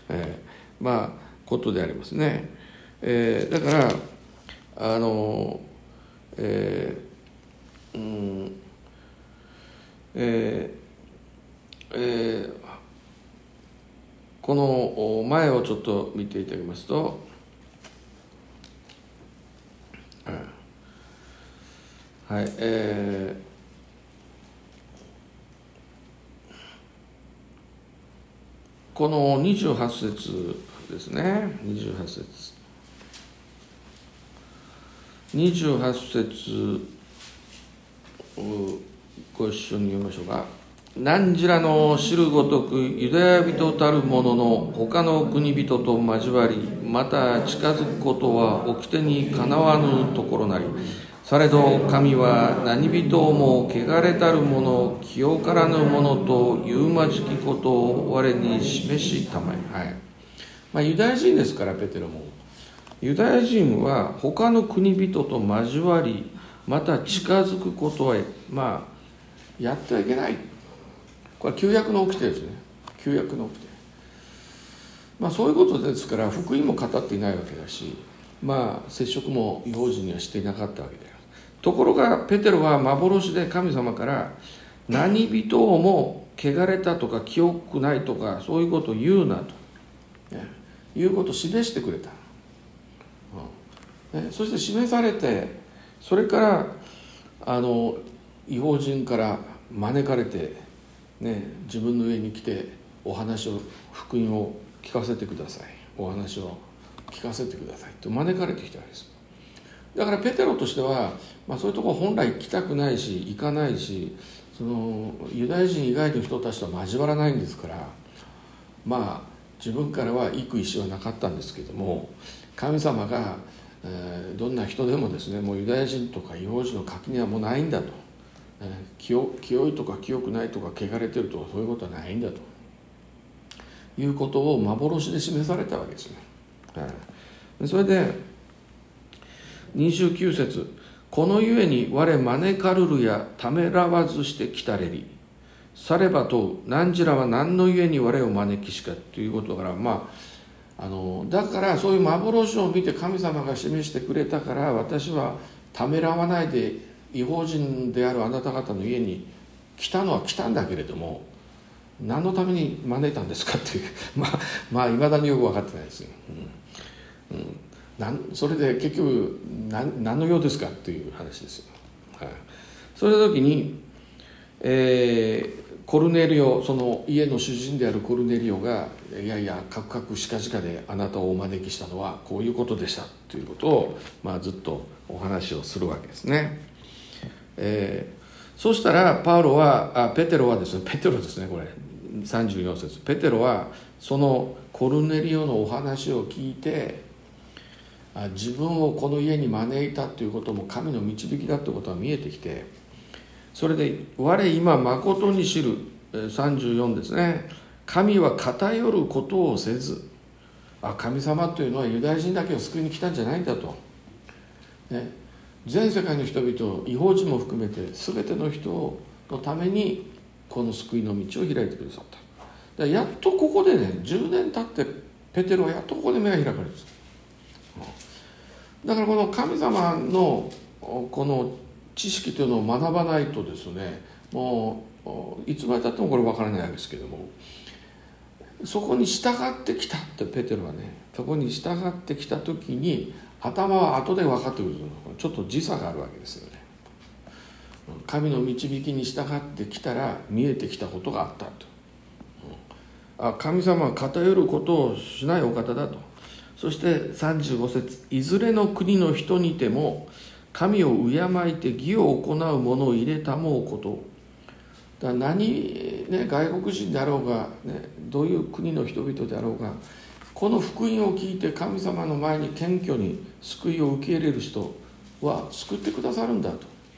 ことでありますね。だからこの前をちょっと見ていただきますと、この28節ですね。28節ご一緒に読みましょうか。何らの知るごとくユダヤ人たる者の他の国人と交わり、また近づくことは掟にかなわぬところなり、されど神は何人をも汚れたる者、清からぬ者というまじきことを我に示したまえ。ユダヤ人ですから、ペテロもユダヤ人は他の国人と交わり、また近づくことはやってはいけない。これは旧約の掟ですね。旧約の掟。そういうことですから、福音も語っていないわけだし、接触も異邦人にはしていなかったわけである。ところがペテロは幻で神様から何人をも汚れたとか清くないとかそういうことを言うなと、いうことを示してくれた。そして示されてそれから異邦人から招かれて、自分の家に来てお話を、福音を聞かせてください、お話を聞かせてくださいと招かれてきたわけです。だからペテロとしては、そういうところ本来行きたくないし行かないし、そのユダヤ人以外の人たちとは交わらないんですから、自分からは行く意思はなかったんですけども、神様が、どんな人でもですね、もうユダヤ人とか異邦人の垣根はもうないんだと、清いとか清くないとか汚れてるとかそういうことはないんだということを幻で示されたわけですね。それで29節、このゆえに我招かるるやためらわずして来たれり、されば問う、何らは何のゆえに我を招きしかということから、だからそういう幻を見て神様が示してくれたから、私はためらわないで異邦人であるあなた方の家に来たのは来たんだけれども、何のために招いたんですかっていういまだによく分かってないですよ。それで結局何の用ですかっていう話ですよ。それの時に、コルネリオ、その家の主人であるコルネリオが、いやいやかくかくしかじかであなたをお招きしたのはこういうことでしたということを、ずっとお話をするわけですね。そうしたらペテロですね、これ34節、ペテロはそのコルネリオのお話を聞いて、自分をこの家に招いたということも神の導きだということが見えてきて、それで我今誠に知る、34ですね、神は偏ることをせず、神様というのはユダヤ人だけを救いに来たんじゃないんだと、全世界の人々、異邦人も含めて全ての人のためにこの救いの道を開いてくださった。やっとここでね、10年経ってペテロはやっとここで目が開かれるんです。だからこの神様のこの知識というのを学ばないとですね、もういつまでたってもこれ分からないわけですけども、そこに従ってきたってペテロはね、そこに従ってきた時に頭は後で分かってくる、ちょっと時差があるわけですよね。神の導きに従ってきたら見えてきたことがあったと。神様は偏ることをしないお方だと。そして35節、いずれの国の人にても神を敬いて義を行う者を入れたもうこと。だから外国人であろうが、どういう国の人々であろうが、この福音を聞いて神様の前に謙虚に救いを受け入れる人は救ってくださるんだと。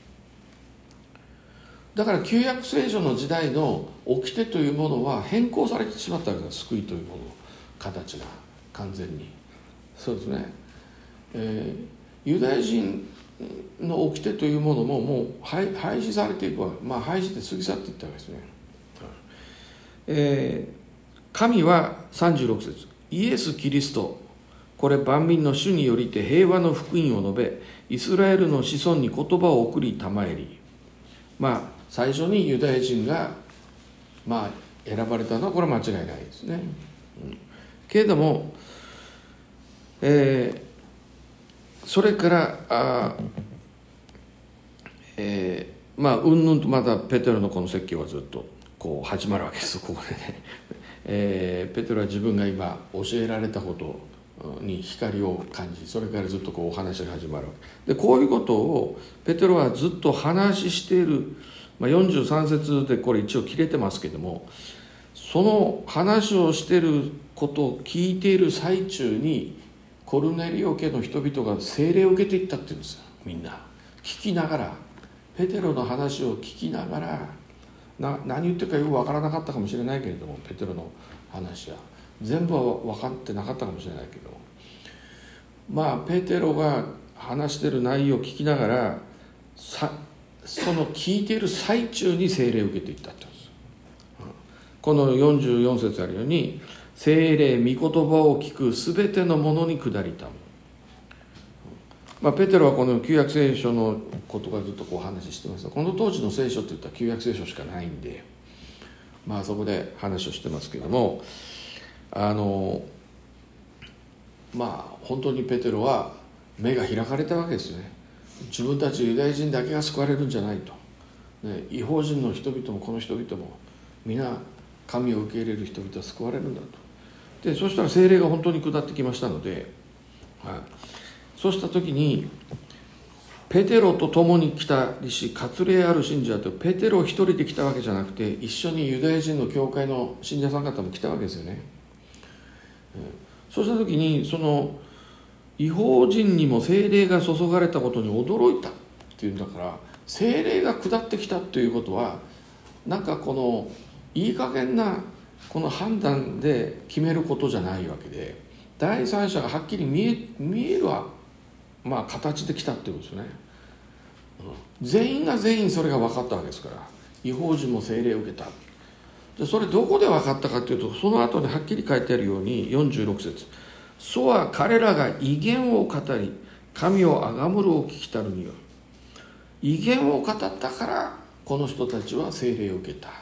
だから旧約聖書の時代の掟というものは変更されてしまったわけです。救いというもの形が完全にそうですね、ユダヤ人の掟というものももう廃止されていくわけ、廃止で過ぎ去っていったわけですね。神は36節、イエス・キリスト、これ万民の主によりて平和の福音を述べ、イスラエルの子孫に言葉を送りたまえり。最初にユダヤ人が選ばれたのはこれは間違いないですね。けれども、それからうんぬんとまたペテロのこの説教はずっとこう始まるわけです。ここでね、ペテロは自分が今教えられたことに光を感じ、それからずっとこうお話が始まるわけで、こういうことをペテロはずっと話している。43節でこれ一応切れてますけども、その話をしていることを聞いている最中にコルネリオ家の人々が聖霊を受けていったっていうんですよ。みんな聞きながら、ペテロの話を聞きながら、何言ってるかよく分からなかったかもしれないけれども、ペテロの話は全部は分かってなかったかもしれないけど、ペテロが話している内容を聞きながら、その聞いている最中に聖霊を受けていったって言うんです。この44節あるように、聖霊御言葉を聞くすべてのものに下りたも、ペテロはこの旧約聖書のことがずっとこう話してますが、この当時の聖書っていったら旧約聖書しかないんで、そこで話をしてますけども、本当にペテロは目が開かれたわけですね。 自分たちユダヤ人だけが救われるんじゃないと、ね、異邦人の人々もこの人々も皆神を受け入れる人々は救われるんだと。でそしたら聖霊が本当に下ってきましたので、はい、そうした時にペテロと共に来た弟子、割礼ある信者と、ペテロ一人で来たわけじゃなくて、一緒にユダヤ人の教会の信者さん方も来たわけですよね。そうした時にその異邦人にも聖霊が注がれたことに驚いたっていうんだから、聖霊が下ってきたということはなんかこのいい加減なこの判断で決めることじゃないわけで、第三者がはっきり見えるは形で来たっていうことですよね。全員が全員それが分かったわけですから、異邦人も聖霊を受けた。でそれどこで分かったかというと、その後にはっきり書いてあるように46節、そは彼らが異言を語り神を崇むるを聞きたるによる。異言を語ったからこの人たちは聖霊を受けた、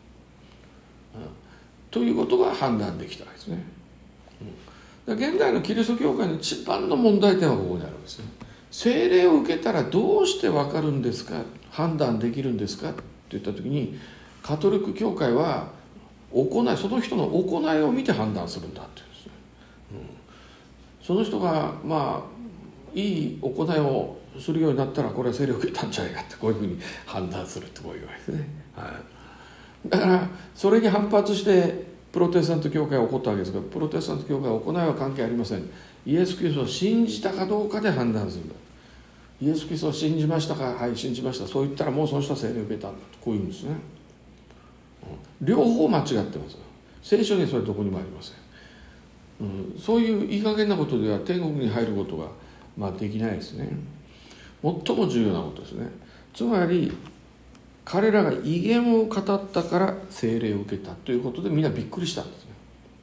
ということが判断できたわけですね。現代のキリスト教会の一番の問題点はここにあるんですね。聖霊を受けたらどうして分かるんですか、判断できるんですかって言った時に、カトリック教会はその人の行いを見て判断するんだっていうんですね。その人がいい行いをするようになったら、これは聖霊を受けたんじゃないかって、こういうふうに判断するってこういうわけですね。だからそれに反発してプロテスタント教会は起こったわけですが、プロテスタント教会は行いは関係ありません。イエス・キリストを信じたかどうかで判断するんだ。イエス・キリストを信じましたか、はい信じました、そう言ったらもうその人は聖霊を受けたんだと、こういうんですね。両方間違ってます。聖書にはそれどこにもありません。そういういい加減なことでは天国に入ることができないですね。最も重要なことですね。つまり彼らが異言を語ったから聖霊を受けたということで、みんなびっくりしたんですね。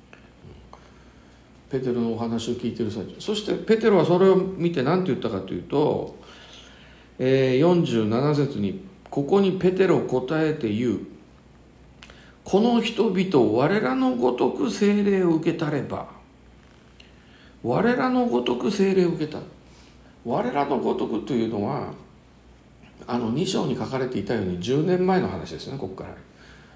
ペテロのお話を聞いている最中、そしてペテロはそれを見て何て言ったかというと、47節に、ここにペテロ答えて言う、この人々我らのごとく聖霊を受けたれば、我らのごとく聖霊を受けた。我らのごとくというのは2章に書かれていたように10年前の話ですね。ここから、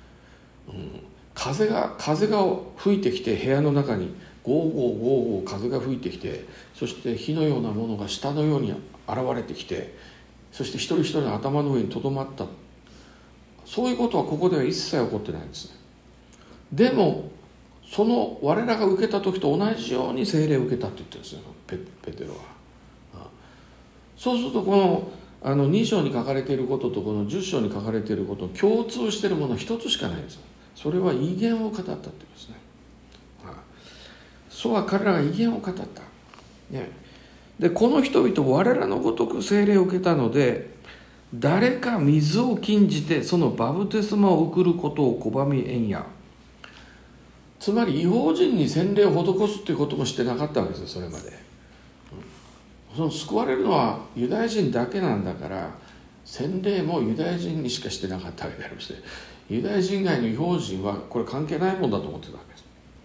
風が吹いてきて、部屋の中にゴーゴーゴーゴー風が吹いてきて、そして火のようなものが下のように現れてきて、そして一人一人の頭の上にとどまった。そういうことはここでは一切起こってないんですね。でもその我らが受けた時と同じように聖霊を受けたって言ってるんですよ、ペテロは。そうするとこの2章に書かれていることとこの10章に書かれていること、共通しているもの一つしかないんです。それは異言を語ったって言うんですね。そうは彼らが異言を語った、ね、でこの人々我らのごとく聖霊を受けたので、誰か水を禁じてそのバプテスマを受くることを拒みえんや。つまり異邦人に洗礼を施すということもしてなかったわけですよ、それまで。その救われるのはユダヤ人だけなんだから、洗礼もユダヤ人にしかしてなかったわけでありまして、ユダヤ人以外の異邦人はこれ関係ないもんだと思ってたわけです。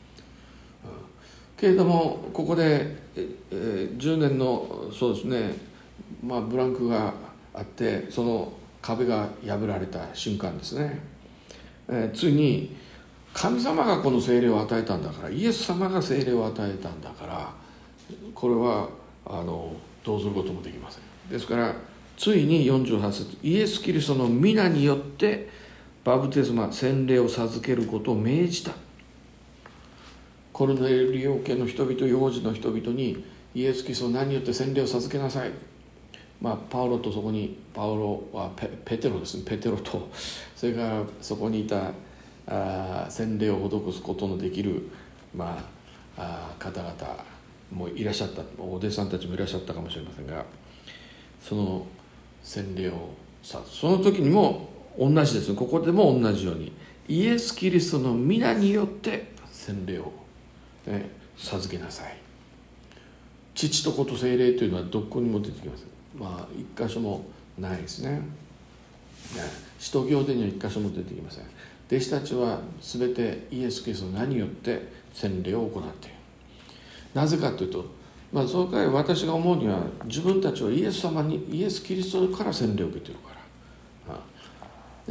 けれどもここで、10年のそうですね、ブランクがあって、その壁が破られた瞬間ですね、ついに神様がこの聖霊を与えたんだから、イエス様が聖霊を与えたんだから、これはどうすることもできません。ですからついに48節、イエス・キリストの皆によってバプテスマ、洗礼を授けることを命じた。コルネリオ家の人々、幼児の人々にイエス・キリストの名によって洗礼を授けなさい。パウロとそこに、パウロはペテロですね、ペテロと、それからそこにいた洗礼を施すことのできる、方々もいらっしゃった、お弟子さんたちもいらっしゃったかもしれませんが、その洗礼をその時にも同じですね。ここでも同じようにイエス・キリストの皆によって洗礼を、授けなさい。父と子と聖霊というのはどこにも出てきません。一箇所もないですね。使徒行伝には一箇所も出てきません。弟子たちは全てイエス・キリストの名によって洗礼を行っている。なぜかというと、 その代わり私が思うには、自分たちはイエスキリストから洗礼を受けているから、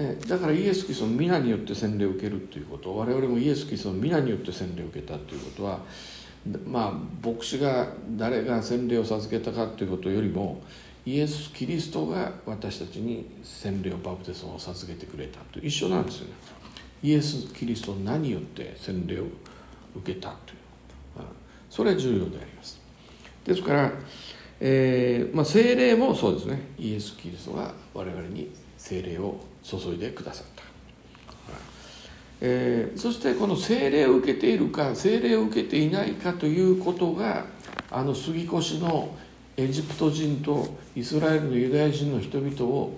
だからイエス・キリストの皆によって洗礼を受けるということ、我々もイエス・キリストの皆によって洗礼を受けたということは、牧師が誰が洗礼を授けたかということよりも、イエス・キリストが私たちに洗礼をバプテスマを授けてくれたと一緒なんですよね。イエス・キリストの名によって洗礼を受けたという、それは重要であります。ですから、聖霊もそうですね。イエス・キリストが我々に聖霊を注いでくださった。そしてこの聖霊を受けているか聖霊を受けていないかということが、杉越のエジプト人とイスラエルのユダヤ人の人々を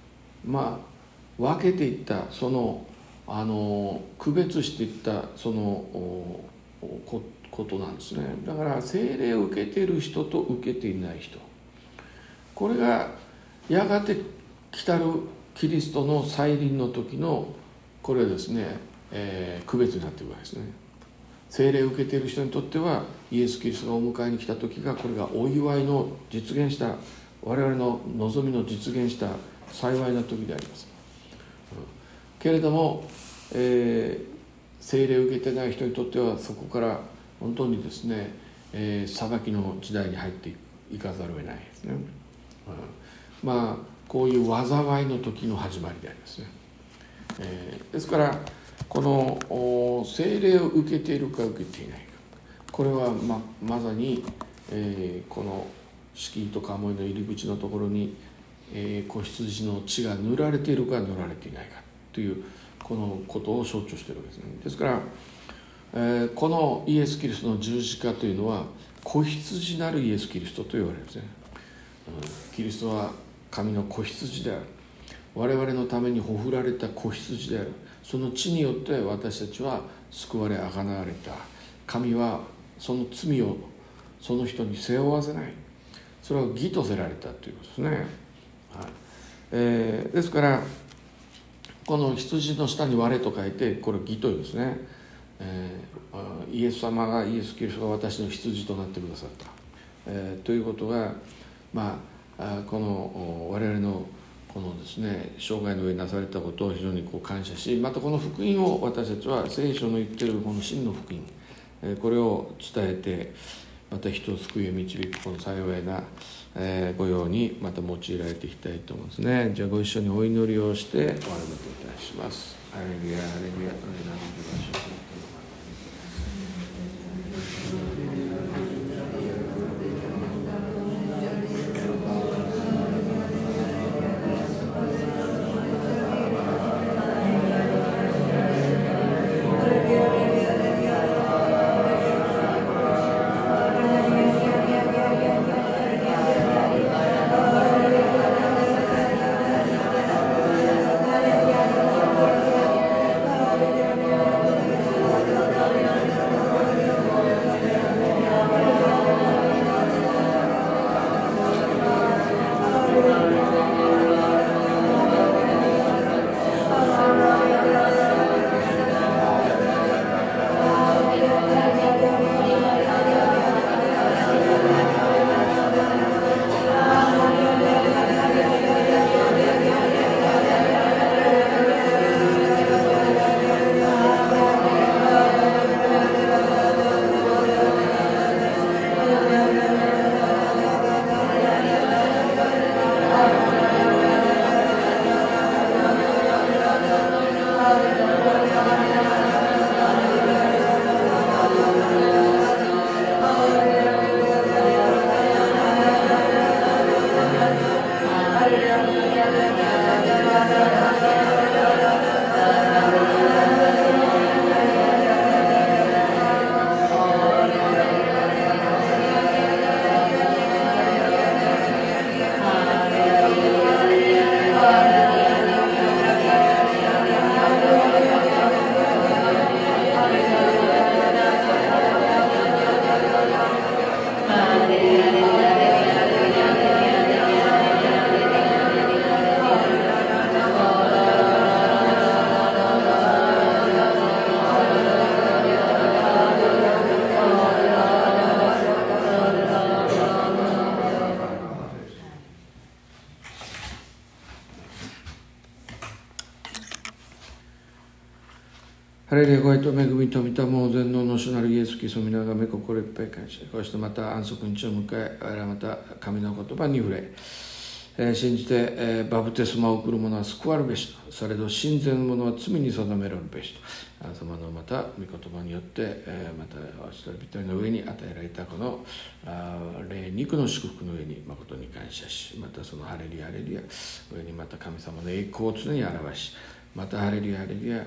分けていった、その区別していったそのことなんですね。だから聖霊を受けている人と受けていない人、これがやがて来たるキリストの再臨の時のこれはですね、区別になっているわけですね。聖霊を受けている人にとってはイエス・キリストがお迎えに来た時が、これがお祝いの実現した、我々の望みの実現した幸いな時であります、けれども、聖霊を受けてない人にとってはそこから本当にですね、裁きの時代に入っていかざるを得ないですね、こういう災いの時の始まりでありますね、ですからこの聖霊を受けているか受けていないか、これはまさに、この敷居とか思いの入り口のところに、子羊の血が塗られているか塗られていないかというこのことを象徴しているわけですね。ですから、このイエス・キリストの十字架というのは子羊なるイエス・キリストと言われるんですね、キリストは神の子羊である、我々のためにほふられた子羊である、その血によって私たちは救われ贖われた。神はその罪をその人に背負わせない、それを義とせられたということですね、ですからこの羊の下に我と書いて、これ義というんですね、イエス様が、イエス・キリストが私の羊となってくださった、ということが、この我々のこのですね、生涯の上になされたことを非常に感謝し、またこの福音を私たちは聖書の言っているこの真の福音、これを伝えて、また人を救いへ導くこの幸いな御用にまた用いられていきたいと思うんですね。じゃあご一緒にお祈りをして終わりといたします。ハレルヤ、ハレルヤ、 レルヤ、ご愛と恵みと御霊も全能の主なるイエス・キリストの皆がめ心いっぱい感謝。こうしてまた安息日を迎え、我々また神の言葉に触れ、信じて、バプテスマを送る者は救われるべしと、されど信ぜぬ者は罪に定められるべしと、あなた様のまた御言葉によって、またお一人一人の上に与えられたこの霊肉の祝福の上に誠に感謝し、またそのハレルヤハレルヤ上にまた神様の栄光を常に表し、またハレルヤハレルヤ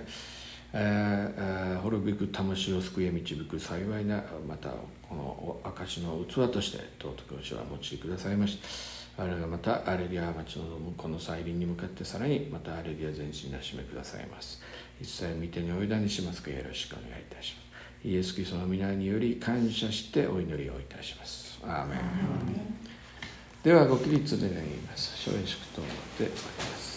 滅びく魂を救いへ導く幸いな、またこの証の器として尊く主はお持ちくださいました。我々がまたアレリア町のこの再臨に向かってさらにまたアレリア前進なしめくださいます。一切御手にお委ねしますか、よろしくお願いいたします。イエス・キリストの皆により感謝してお祈りをいたします。アーメン。ではご起立で願います。小祝と思っております。